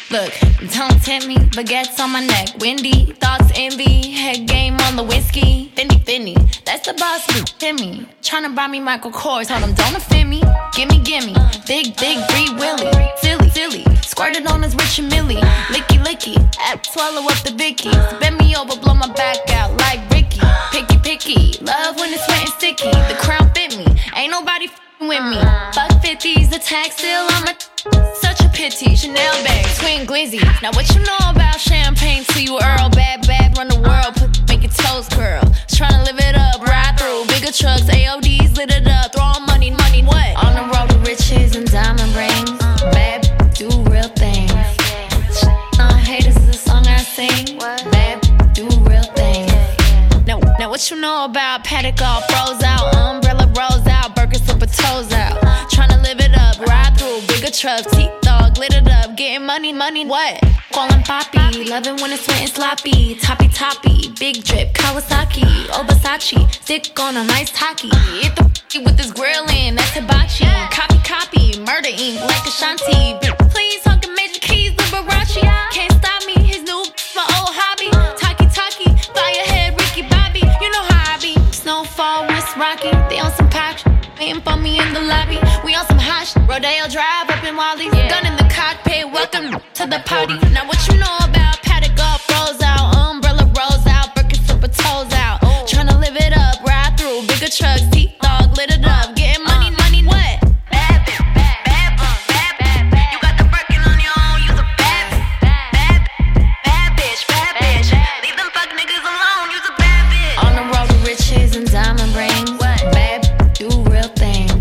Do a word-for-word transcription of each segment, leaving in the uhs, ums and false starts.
Look, don't tempt me, baguettes on my neck. Windy, thoughts envy, head game on the whiskey. Fendi, Fendi, that's the boss move, Timmy. Tryna buy me Michael Kors, hold 'em, don't offend me. Gimme, gimme, big, big, Free Willy. Silly, silly, squirted on his Rich and Millie. Licky, licky, app, swallow up the Vicky. Bend me over, blow my back out like Ricky. Picky, picky, love when it's wet and sticky. The crown fit me, ain't nobody f***ing with me. Buck fifties, the tag still on my such a pity, Chanel bag, twin glizzy. Now what you know about champagne till you Earl? Bad, bad, run the world, put, make your toes curl. Tryna live it up, ride through bigger trucks, A O Ds lit it up, throwing money, money, what? On the road to riches and diamond rings. Bad, do real things. Uh, haters is a song I sing. Bad, do real things. Now, now what you know about Paddock all froze out, umbrella rolls out, burger slipper toes out. Tryna live it up, ride through bigger trucks, teeth dog, glittered up, getting money, money, what? Calling Poppy, loving when it's wet and sloppy. Toppy, toppy, big drip, Kawasaki, oh Versace, stick on a nice hockey. Hit the f***y with this grill in, that's hibachi. Copy, copy, murder ink like Ashanti. Please hug the major keys, Liberace. Can't stop me, his new, my old hobby. Talkie, talkie, firehead, Ricky Bobby. You know how I be. Snowfall, West Rocky, they on some pop shit. Waiting for me in the lobby. We on some hot shit. Rodeo Drive up in Wally's. Yeah. Gun in the cockpit. Welcome to the party. Now what you know about Paddock golf rolls out, umbrella rolls out, Birkin slipper toes out. Oh. Tryna live it up, ride through bigger trucks, teeth dog, lit it up, getting money, uh. money, what? Bad bitch, bad, bad, uh, bad, bad, bad. You got the Birkin on your own. You's a bad, bad, bad, bad bitch, bad bitch. Leave them fuck niggas alone. You's a bad bitch. On the road to riches and diamond rings. What? Bad, do real things.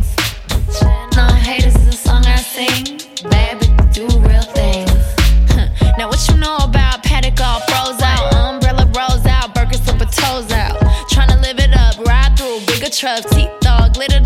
No haters is a song I sing. Bad, do real things. Now what you know about Paddock all froze out, umbrella rolls out, Birkin slipper toes out. Tryna live it up, ride through bigger trucks, teeth dog, glittered